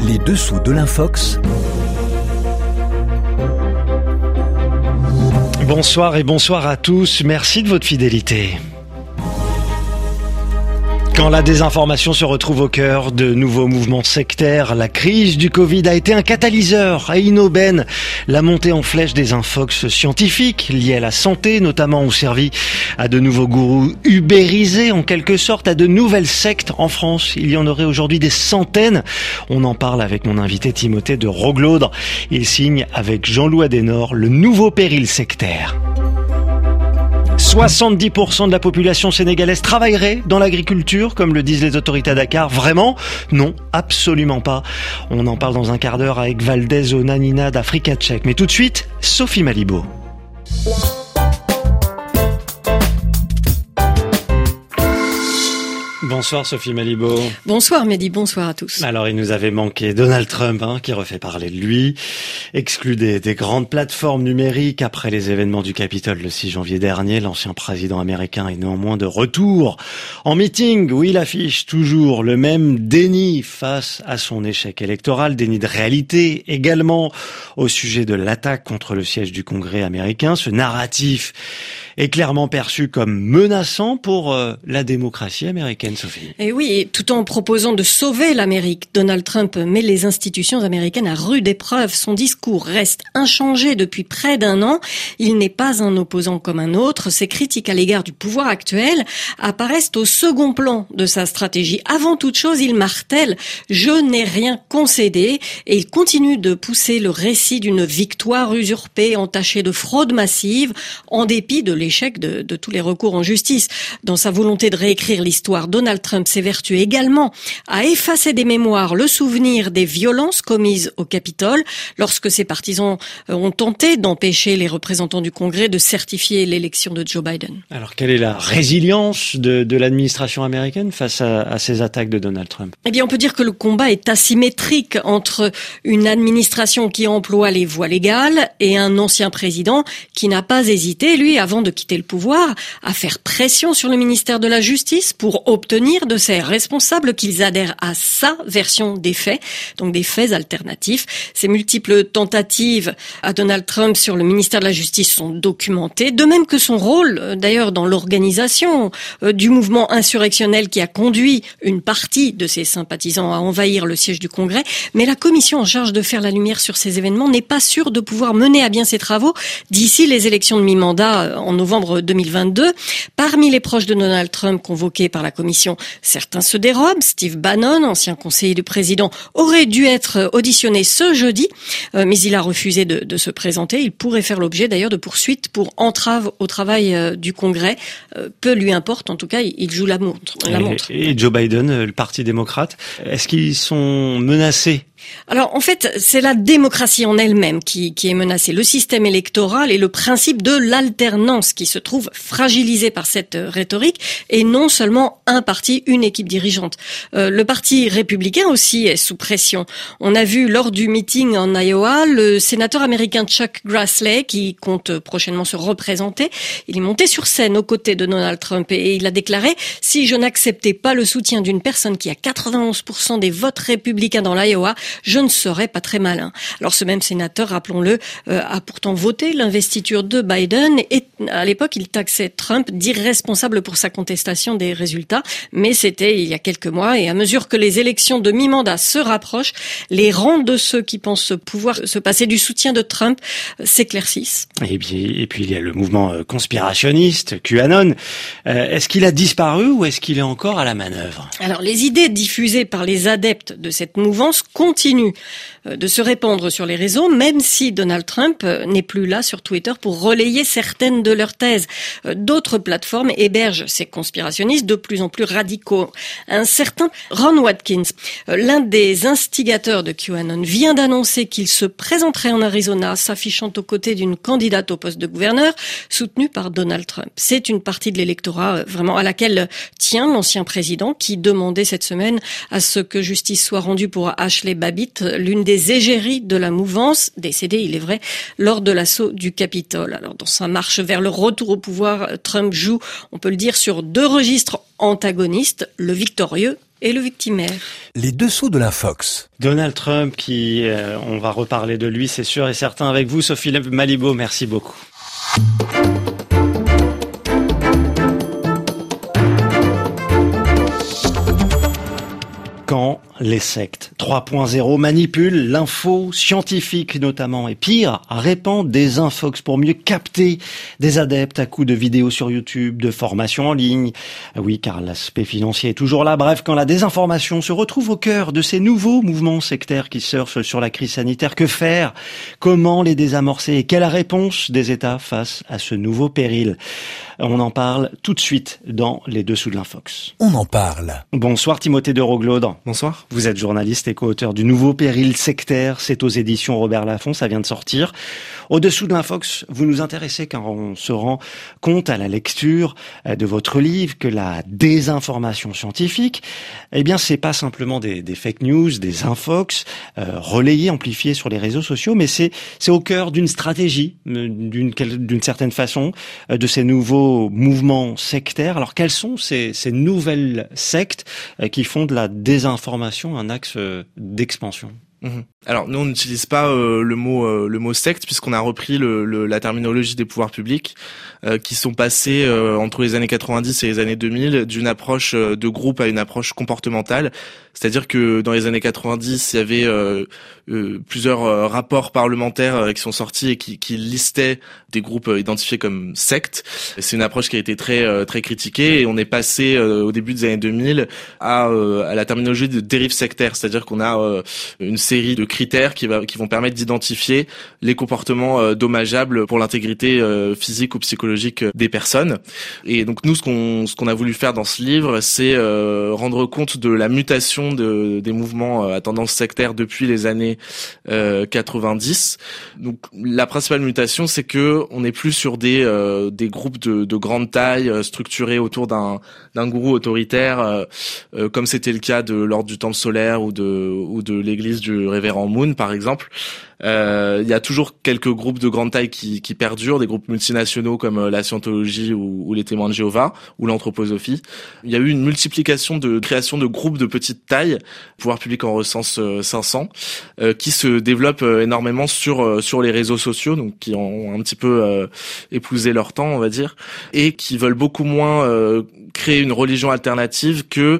Les dessous de l'Infox. Bonsoir et bonsoir à tous. Merci de votre fidélité. Quand la désinformation se retrouve au cœur de nouveaux mouvements sectaires, la crise du Covid a été un catalyseur à inaubaine. La montée en flèche des infox scientifiques liés à la santé, notamment, ont servi à de nouveaux gourous ubérisés, en quelque sorte, à de nouvelles sectes. En France, il y en aurait aujourd'hui des centaines. On en parle avec mon invité Timothée de Roglaudre. Il signe avec Jean-Loup Adenor le nouveau péril sectaire. 70% de la population sénégalaise travaillerait dans l'agriculture, comme le disent les autorités à Dakar. Vraiment? Non, absolument pas. On en parle dans un quart d'heure avec Valdez Onanina d'Africa Tchèque. Mais tout de suite, Sophie Malibaud. Bonsoir Sophie Malibaud. Bonsoir Mehdi, bonsoir à tous. Alors il nous avait manqué Donald Trump, qui refait parler de lui, exclu des grandes plateformes numériques après les événements du Capitole le 6 janvier dernier. L'ancien président américain est néanmoins de retour en meeting où il affiche toujours le même déni face à son échec électoral, déni de réalité également au sujet de l'attaque contre le siège du Congrès américain. Ce narratif est clairement perçu comme menaçant pour la démocratie américaine, Sophie. Et oui, tout en proposant de sauver l'Amérique, Donald Trump met les institutions américaines à rude épreuve. Son discours reste inchangé depuis près d'un an. Il n'est pas un opposant comme un autre. Ses critiques à l'égard du pouvoir actuel apparaissent au second plan de sa stratégie. Avant toute chose, il martèle « Je n'ai rien concédé » et il continue de pousser le récit d'une victoire usurpée, entachée de fraude massive, en dépit de l'échec de tous les recours en justice. Dans sa volonté de réécrire l'histoire, Donald Trump s'évertue également à effacer des mémoires le souvenir des violences commises au Capitole lorsque ses partisans ont tenté d'empêcher les représentants du Congrès de certifier l'élection de Joe Biden. Alors, quelle est la résilience de l'administration américaine face à ces attaques de Donald Trump? Eh bien, on peut dire que le combat est asymétrique entre une administration qui emploie les voies légales et un ancien président qui n'a pas hésité, lui, avant de quitter le pouvoir, à faire pression sur le ministère de la Justice pour obtenir de ses responsables qu'ils adhèrent à sa version des faits, donc des faits alternatifs. Ces multiples tentatives à Donald Trump sur le ministère de la Justice sont documentées, de même que son rôle, d'ailleurs, dans l'organisation du mouvement insurrectionnel qui a conduit une partie de ses sympathisants à envahir le siège du Congrès. Mais la commission en charge de faire la lumière sur ces événements n'est pas sûre de pouvoir mener à bien ses travaux d'ici les élections de mi-mandat en novembre 2022. Parmi les proches de Donald Trump convoqués par la commission, certains se dérobent. Steve Bannon, ancien conseiller du président, aurait dû être auditionné ce jeudi, mais il a refusé de se présenter. Il pourrait faire l'objet d'ailleurs de poursuites pour entrave au travail du Congrès. Peu lui importe, en tout cas, il joue la montre. Et Joe Biden, le Parti démocrate, est-ce qu'ils sont menacés? Alors, en fait, c'est la démocratie en elle-même qui est menacée. Le système électoral et le principe de l'alternance qui se trouve fragilisé par cette rhétorique et non seulement un parti, une équipe dirigeante. Le parti républicain aussi est sous pression. On a vu lors du meeting en Iowa, le sénateur américain Chuck Grassley, qui compte prochainement se représenter, il est monté sur scène aux côtés de Donald Trump et il a déclaré « Si je n'acceptais pas le soutien d'une personne qui a 91% des votes républicains dans l'Iowa, je ne serais pas très malin. » Alors ce même sénateur, rappelons-le, a pourtant voté l'investiture de Biden et à l'époque il taxait Trump d'irresponsable pour sa contestation des résultats, mais c'était il y a quelques mois et à mesure que les élections de mi-mandat se rapprochent, les rangs de ceux qui pensent pouvoir se passer du soutien de Trump s'éclaircissent. Et puis il y a le mouvement conspirationniste, QAnon. Est-ce qu'il a disparu ou est-ce qu'il est encore à la manœuvre? Alors les idées diffusées par les adeptes de cette mouvance continuent de se répandre sur les réseaux, même si Donald Trump n'est plus là sur Twitter pour relayer certaines de leurs thèses. D'autres plateformes hébergent ces conspirationnistes de plus en plus radicaux. Un certain Ron Watkins, l'un des instigateurs de QAnon, vient d'annoncer qu'il se présenterait en Arizona, s'affichant aux côtés d'une candidate au poste de gouverneur, soutenue par Donald Trump. C'est une partie de l'électorat vraiment à laquelle tient l'ancien président, qui demandait cette semaine à ce que justice soit rendue pour Ashley Babbitt, habite l'une des égéries de la mouvance, décédée, il est vrai, lors de l'assaut du Capitole. Alors, dans sa marche vers le retour au pouvoir, Trump joue, on peut le dire, sur 2 registres antagonistes, le victorieux et le victimaire. Les dessous de l'Infox. Donald Trump, on va reparler de lui, c'est sûr et certain avec vous, Sophie Malibaud, merci beaucoup. Quand les sectes 3.0 manipulent l'info scientifique notamment, et pire, répandent des infox pour mieux capter des adeptes à coups de vidéos sur YouTube, de formations en ligne. Oui, car l'aspect financier est toujours là. Bref, quand la désinformation se retrouve au cœur de ces nouveaux mouvements sectaires qui surfent sur la crise sanitaire, que faire? Comment les désamorcer? Et quelle réponse des États face à ce nouveau péril? On en parle tout de suite dans les dessous de l'Infox. On en parle. Bonsoir Timothée de Roglaude. Bonsoir. Vous êtes journaliste et co-auteur du nouveau péril sectaire. C'est aux éditions Robert Laffont, ça vient de sortir. Au-dessous de l'Infox, vous nous intéressez car on se rend compte à la lecture de votre livre que la désinformation scientifique, eh bien, c'est pas simplement des fake news, des infox, relayées, amplifiées sur les réseaux sociaux, mais c'est au cœur d'une stratégie, d'une certaine façon, de ces nouveaux mouvements sectaires. Alors, quelles sont ces nouvelles sectes qui font de la désinformation un axe d'expansion? Alors nous on n'utilise pas le mot secte puisqu'on a repris la terminologie des pouvoirs publics qui sont passés entre les années 90 et les années 2000 d'une approche de groupe à une approche comportementale. C'est-à-dire que dans les années 90, il y avait plusieurs rapports parlementaires qui sont sortis et qui listaient des groupes identifiés comme sectes. C'est une approche qui a été très critiquée et on est passé au début des années 2000 à la terminologie de dérive sectaire, c'est-à-dire qu'on a une série de critères qui vont permettre d'identifier les comportements dommageables pour l'intégrité physique ou psychologique des personnes. Et donc nous, ce qu'on a voulu faire dans ce livre, c'est rendre compte de la mutation des mouvements à tendance sectaire depuis les années 90. Donc la principale mutation, c'est que on n'est plus sur des groupes de grande taille structurés autour d'un gourou autoritaire comme c'était le cas de l'Ordre du Temple solaire ou de l'église du Révérend Moon par exemple. Il y a toujours quelques groupes de grande taille qui perdurent, des groupes multinationaux comme la Scientologie ou les Témoins de Jéhovah ou l'Anthroposophie. Il y a eu une multiplication de création de groupes de petite taille, pouvoir public en recense 500, qui se développent énormément sur les réseaux sociaux, donc qui ont un petit peu épousé leur temps, on va dire, et qui veulent beaucoup moins créer une religion alternative que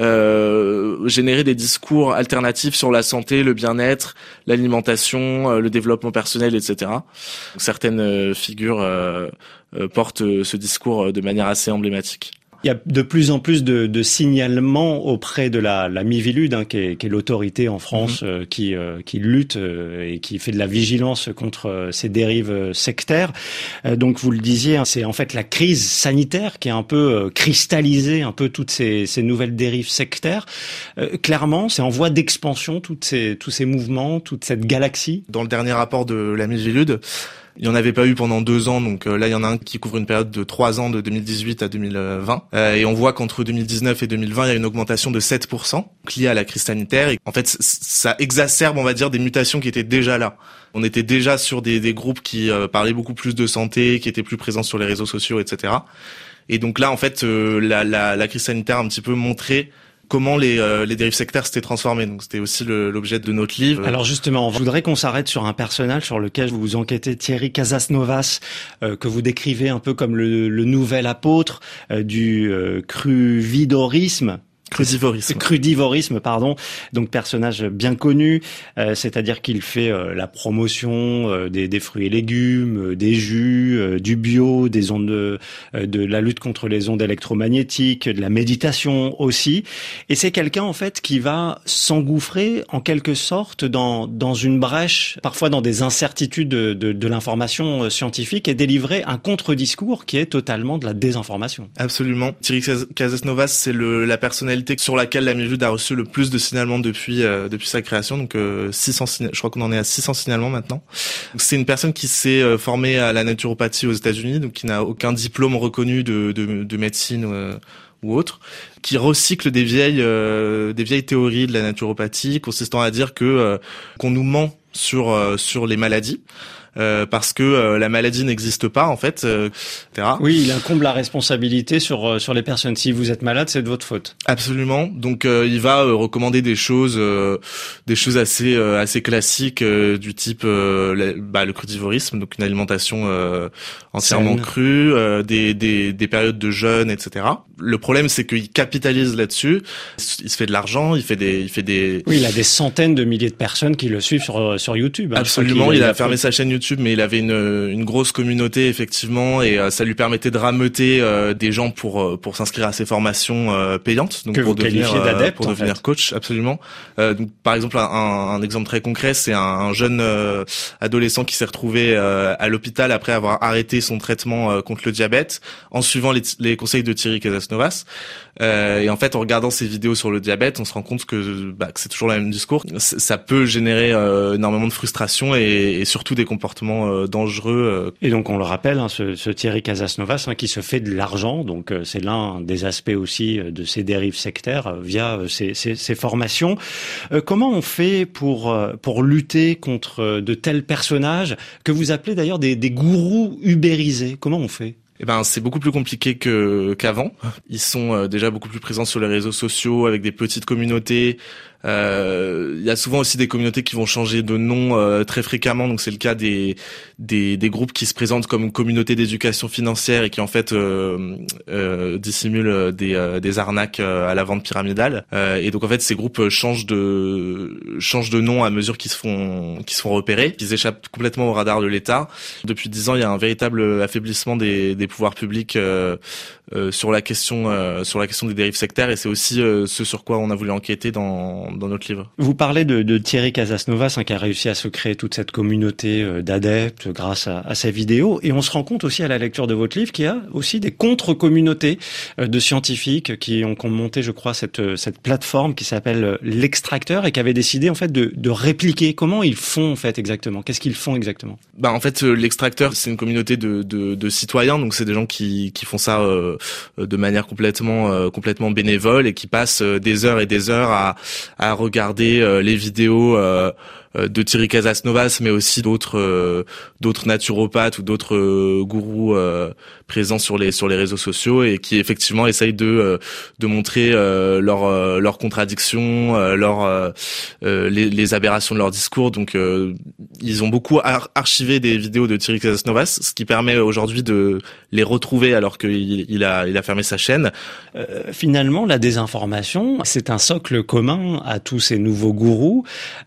générer des discours alternatifs sur la santé, le bien-être, l'alimentation, le développement personnel, etc. Certaines figures portent ce discours de manière assez emblématique. Il y a de plus en plus de signalements auprès de la Miviludes, qui est l'autorité en France qui lutte et qui fait de la vigilance contre ces dérives sectaires. Donc vous le disiez, c'est en fait la crise sanitaire qui a un peu cristallisé un peu toutes ces nouvelles dérives sectaires. Clairement, c'est en voie d'expansion tous ces mouvements, toute cette galaxie. Dans le dernier rapport de la Miviludes, il n'y en avait pas eu pendant 2 ans, donc là il y en a un qui couvre une période de 3 ans, de 2018 à 2020. Et on voit qu'entre 2019 et 2020, il y a une augmentation de 7% liée à la crise sanitaire. Et en fait, ça exacerbe, on va dire, des mutations qui étaient déjà là. On était déjà sur des groupes qui parlaient beaucoup plus de santé, qui étaient plus présents sur les réseaux sociaux, etc. Et donc là, en fait, la crise sanitaire a un petit peu montré comment les dérives sectaires s'étaient transformées. Donc c'était aussi l'objet de notre livre. Alors justement, je voudrais qu'on s'arrête sur un personnage sur lequel vous enquêtez, Thierry Casasnovas, que vous décrivez un peu comme le nouvel apôtre du crudivorisme. Crudivorisme, pardon. Donc personnage bien connu, c'est-à-dire qu'il fait la promotion des fruits et légumes, des jus, du bio, des ondes de la lutte contre les ondes électromagnétiques, de la méditation aussi. Et c'est quelqu'un en fait qui va s'engouffrer en quelque sorte dans une brèche, parfois dans des incertitudes de l'information scientifique, et délivrer un contre-discours qui est totalement de la désinformation. Absolument. Thierry Casasnovas, c'est la personnalité sur laquelle la Miviludes a reçu le plus de signalements depuis sa création, donc 600 je crois qu'on en est à 600 signalements maintenant. Donc, c'est une personne qui s'est formée à la naturopathie aux États-Unis, donc qui n'a aucun diplôme reconnu de médecine ou autres, qui recyclent des vieilles théories de la naturopathie, consistant à dire que qu'on nous ment sur les maladies. Parce que la maladie n'existe pas en fait, etc. Oui, il incombe la responsabilité sur les personnes. Si vous êtes malade, c'est de votre faute. Absolument. Donc il va recommander des choses assez classiques du type le crudivorisme, donc une alimentation entièrement crue, des périodes de jeûne, etc. Le problème, c'est qu'il capitalise là-dessus. Il se fait de l'argent, il fait des. Oui, il a des centaines de milliers de personnes qui le suivent sur YouTube. Absolument. Il a fermé sa chaîne YouTube, mais il avait une grosse communauté effectivement, et ça lui permettait de rameuter des gens pour s'inscrire à ses formations payantes, donc que pour vous qualifiez d'adepte, pour devenir coach. Absolument. Donc, par exemple, un exemple très concret, c'est un jeune adolescent qui s'est retrouvé à l'hôpital après avoir arrêté son traitement contre le diabète en suivant les conseils de Thierry Casasnovas. Et en fait, en regardant ses vidéos sur le diabète, on se rend compte que c'est toujours le même discours. Ça peut générer énormément de frustration et surtout des comportements dangereux. Et donc, on le rappelle, ce Thierry Casasnovas qui se fait de l'argent, donc c'est l'un des aspects aussi de ces dérives sectaires via ces formations. Comment on fait pour lutter contre de tels personnages que vous appelez d'ailleurs des gourous ubérisés? Comment on fait? C'est beaucoup plus compliqué qu'avant. Ils sont déjà beaucoup plus présents sur les réseaux sociaux avec des petites communautés. Il y a souvent aussi des communautés qui vont changer de nom très fréquemment, donc c'est le cas des groupes qui se présentent comme communauté d'éducation financière et qui en fait dissimulent des arnaques à la vente pyramidale. Et donc en fait ces groupes changent de nom à mesure qu'ils se font repérer, qu'ils échappent complètement au radar de l'État. Depuis 10 ans, il y a un véritable affaiblissement des pouvoirs publics sur la question des dérives sectaires, et c'est aussi ce sur quoi on a voulu enquêter dans notre livre. Vous parlez de Thierry Casasnovas qui a réussi à se créer toute cette communauté d'adeptes grâce à ses vidéos, et on se rend compte aussi à la lecture de votre livre qu'il y a aussi des contre-communautés de scientifiques qui ont monté, je crois, cette plateforme qui s'appelle l'Extracteur et qui avait décidé en fait de répliquer. Comment ils font en fait exactement? Qu'est-ce qu'ils font exactement? En fait, l'Extracteur, c'est une communauté de citoyens, donc c'est des gens qui font ça de manière complètement bénévole et qui passent des heures et des heures à regarder les vidéos de Thierry Casasnovas, mais aussi d'autres naturopathes ou d'autres gourous présents sur les réseaux sociaux, et qui effectivement essayent de montrer leurs contradictions, les aberrations de leur discours. Donc ils ont beaucoup archivé des vidéos de Thierry Casasnovas, ce qui permet aujourd'hui de les retrouver alors qu'il a fermé sa chaîne. Finalement, la désinformation, c'est un socle commun à tous ces nouveaux gourous,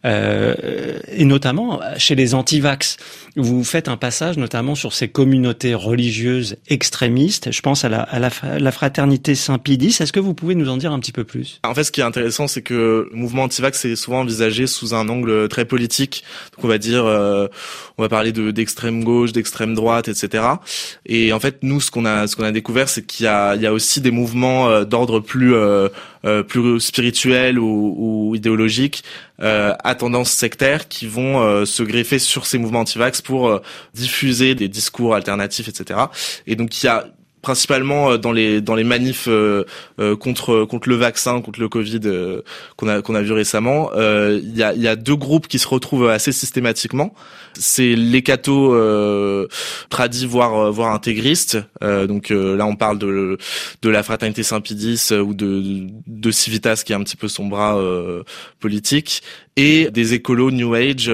et notamment chez les anti-vax. Vous faites un passage notamment sur ces communautés religieuses extrémistes. Je pense à la fraternité Saint-Pie X. Est-ce que vous pouvez nous en dire un petit peu plus? En fait, ce qui est intéressant, c'est que le mouvement anti-vax est souvent envisagé sous un angle très politique. Donc, on va dire, on va parler d'extrême gauche, d'extrême droite, etc. Et en fait, nous, ce qu'on a découvert, c'est qu'il y a aussi des mouvements d'ordre plus spirituel ou idéologique, à tendance sectaire, qui vont se greffer sur ces mouvements anti-vax pour diffuser des discours alternatifs, etc. Et donc il y a principalement dans les manifs contre le vaccin, contre le Covid qu'on a vu récemment, il y a deux groupes qui se retrouvent assez systématiquement. C'est les cathos tradis voire intégristes. Donc là on parle de la fraternité Saint-Pie X ou de Civitas, qui est un petit peu son bras politique, et des écolos New Age,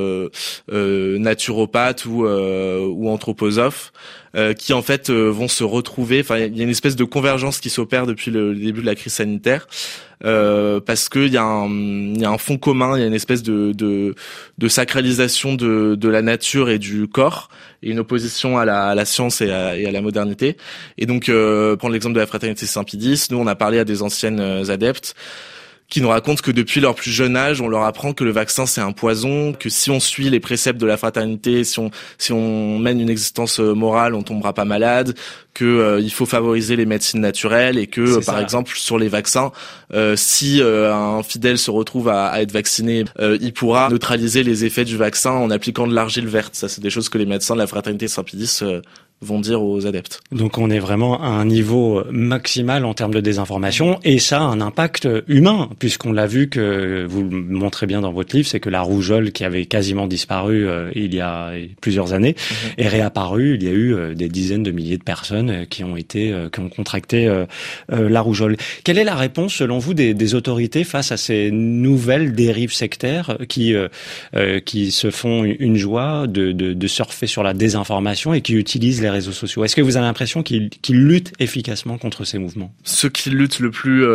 naturopathes ou anthroposophes, qui en fait vont se retrouver. Enfin, il y a une espèce de convergence qui s'opère depuis le début de la crise sanitaire, parce que il y a un fond commun, il y a une espèce de sacralisation de la nature et du corps, et une opposition à la science et à la modernité. Et donc, prendre l'exemple de la fraternité Saint-Pie X, nous on a parlé à des anciennes adeptes qui nous racontent que depuis leur plus jeune âge, on leur apprend que le vaccin c'est un poison, que si on suit les préceptes de la fraternité, si on mène une existence morale, on tombera pas malade, que il faut favoriser les médecines naturelles et que par exemple sur les vaccins, si un fidèle se retrouve à être vacciné, il pourra neutraliser les effets du vaccin en appliquant de l'argile verte. Ça, c'est des choses que les médecins de la Fraternité Saint-Pédis vont dire aux adeptes. Donc on est vraiment à un niveau maximal en termes de désinformation, et ça a un impact humain, puisqu'on l'a vu, que vous le montrez bien dans votre livre, c'est que la rougeole qui avait quasiment disparu il y a plusieurs années est réapparue. Il y a eu des dizaines de milliers de personnes qui ont contracté la rougeole. Quelle est la réponse selon vous des autorités face à ces nouvelles dérives sectaires qui se font une joie de surfer sur la désinformation et qui utilisent les réseaux sociaux? Est-ce que vous avez l'impression qu'ils luttent efficacement contre ces mouvements? Ceux qui luttent le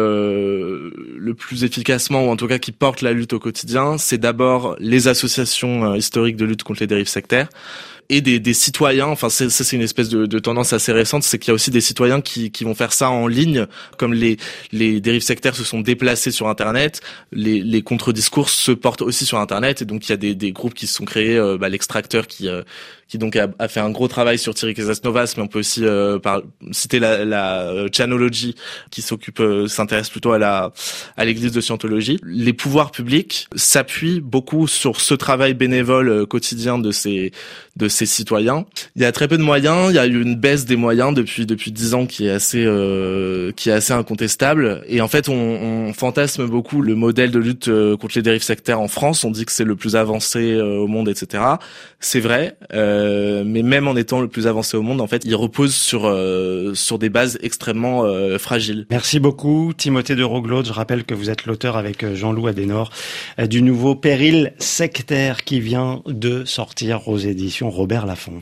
plus efficacement, ou en tout cas qui portent la lutte au quotidien, c'est d'abord les associations historiques de lutte contre les dérives sectaires et des citoyens. Enfin, c'est une espèce de tendance assez récente, c'est qu'il y a aussi des citoyens qui vont faire ça en ligne. Comme les dérives sectaires se sont déplacés sur Internet, les contre-discours se portent aussi sur Internet, et donc il y a des groupes qui se sont créés, l'Extracteur qui donc a fait un gros travail sur Thierry Casasnovas, mais on peut aussi citer la Chanology qui s'intéresse plutôt à l'église de Scientologie. Les pouvoirs publics s'appuient beaucoup sur ce travail bénévole quotidien de ces citoyens. Il y a très peu de moyens, il y a eu une baisse des moyens depuis 10 ans qui est assez incontestable, et en fait on fantasme beaucoup le modèle de lutte contre les dérives sectaires en France. On dit que c'est le plus avancé au monde, etc. C'est vrai, mais même en étant le plus avancé au monde, en fait, il repose sur des bases extrêmement fragiles. Merci beaucoup, Timothée de Roglaud. Je rappelle que vous êtes l'auteur avec Jean-Loup Adenor du nouveau Péril sectaire qui vient de sortir aux éditions Robert Laffont.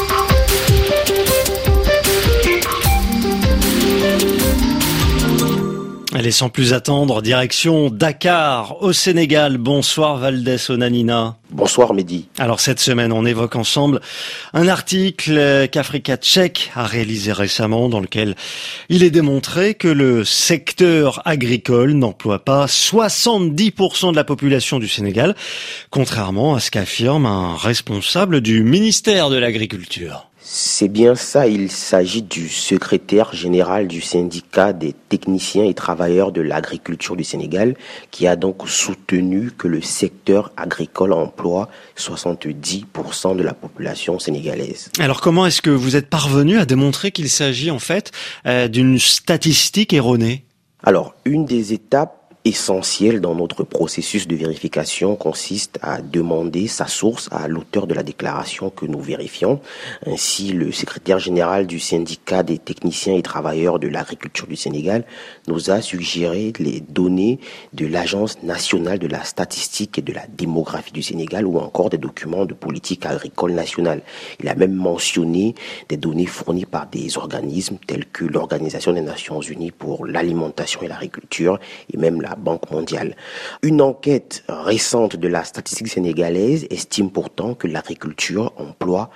Allez, sans plus attendre, direction Dakar, au Sénégal. Bonsoir Valdés Onanina. Bonsoir Mehdi. Alors cette semaine, on évoque ensemble un article qu'Africa Check a réalisé récemment, dans lequel il est démontré que le secteur agricole n'emploie pas 70% de la population du Sénégal, contrairement à ce qu'affirme un responsable du ministère de l'Agriculture. C'est bien ça, il s'agit du secrétaire général du syndicat des techniciens et travailleurs de l'agriculture du Sénégal, qui a donc soutenu que le secteur agricole emploie 70% de la population sénégalaise. Alors comment est-ce que vous êtes parvenu à démontrer qu'il s'agit en fait d'une statistique erronée? Alors, une des étapes essentiel dans notre processus de vérification consiste à demander sa source à l'auteur de la déclaration que nous vérifions. Ainsi, le secrétaire général du syndicat des techniciens et travailleurs de l'agriculture du Sénégal nous a suggéré les données de l'Agence nationale de la statistique et de la démographie du Sénégal, ou encore des documents de politique agricole nationale. Il a même mentionné des données fournies par des organismes tels que l'Organisation des Nations Unies pour l'alimentation et l'agriculture, et même la Banque mondiale. Une enquête récente de la statistique sénégalaise estime pourtant que l'agriculture emploie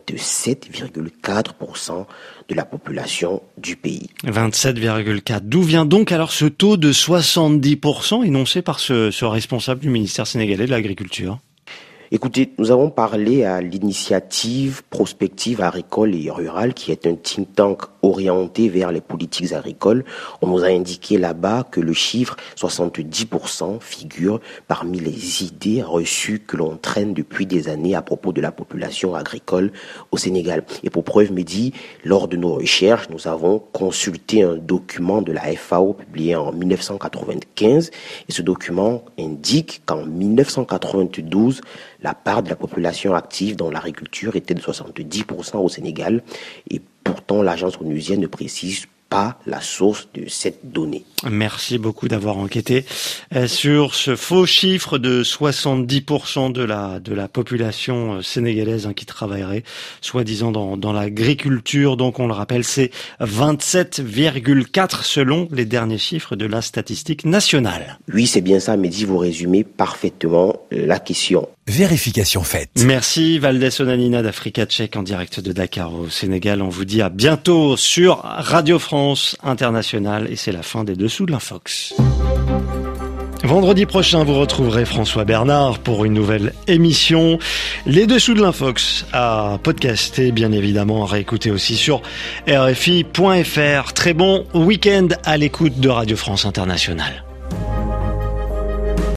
27,4% de la population du pays. 27,4. D'où vient donc alors ce taux de 70% énoncé par ce responsable du ministère sénégalais de l'Agriculture? Écoutez, nous avons parlé à l'initiative prospective agricole et rurale, qui est un think tank orienté vers les politiques agricoles. On nous a indiqué là-bas que le chiffre 70% figure parmi les idées reçues que l'on traîne depuis des années à propos de la population agricole au Sénégal. Et pour preuve, Mehdi, lors de nos recherches, nous avons consulté un document de la FAO publié en 1995, et ce document indique qu'en 1992, la part de la population active dans l'agriculture était de 70% au Sénégal, et pourtant l'agence onusienne ne précise pas la source de cette donnée. Merci beaucoup d'avoir enquêté sur ce faux chiffre de 70% de la population sénégalaise qui travaillerait soi-disant dans l'agriculture. Donc on le rappelle, c'est 27,4 selon les derniers chiffres de la statistique nationale. Oui, c'est bien ça, Mehdi, vous résumez parfaitement la question. Vérification faite. Merci Valdés Onanina d'Africa Check en direct de Dakar au Sénégal. On vous dit à bientôt sur Radio France Internationale, et c'est la fin des Dessous de l'Infox. Vendredi prochain, vous retrouverez François Bernard pour une nouvelle émission. Les dessous de l'Infox à podcaster, bien évidemment, à réécouter aussi sur RFI.fr. Très bon week-end à l'écoute de Radio France Internationale.